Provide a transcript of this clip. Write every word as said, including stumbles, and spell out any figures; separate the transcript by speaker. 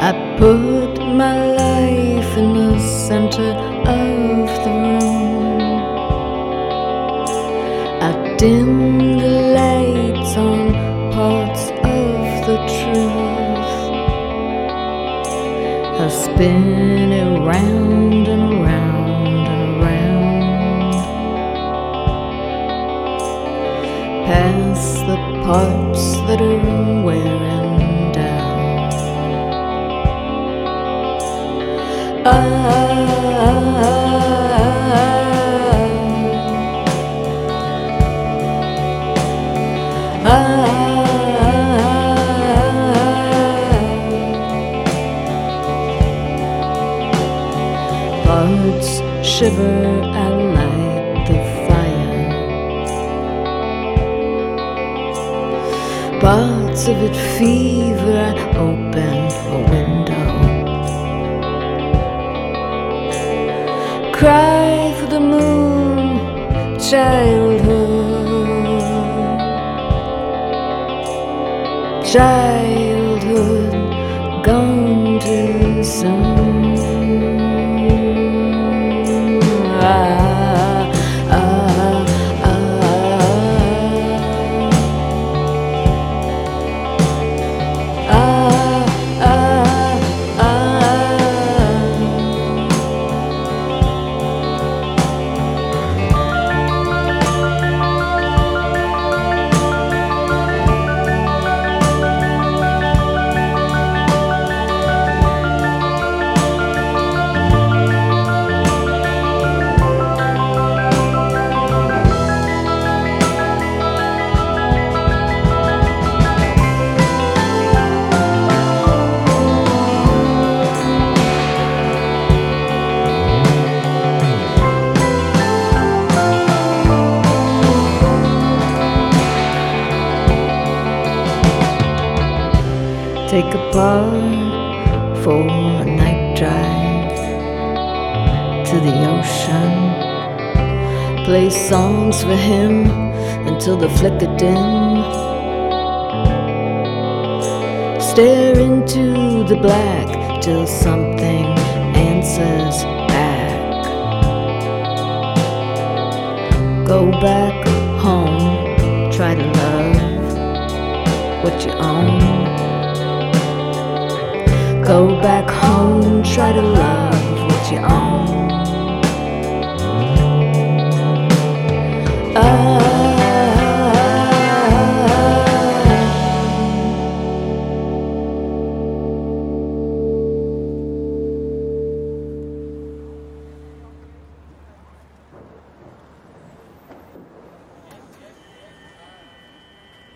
Speaker 1: I put my life in the center of the room. I dim the lights on parts of the truth. I spin it round and round and round, past the parts that are wearing down. I Parts shiver, I light the fire. Parts of it fever, I open a window. Cry for the moon, childhood. Childhood gone too soon. Ah, ah, ah, ah, take apart for a night drive to the ocean. Play songs for him until the flicker dim. Stare into the black till something answers back. Go back home, try to love what you own. Go back home, try to love what you own.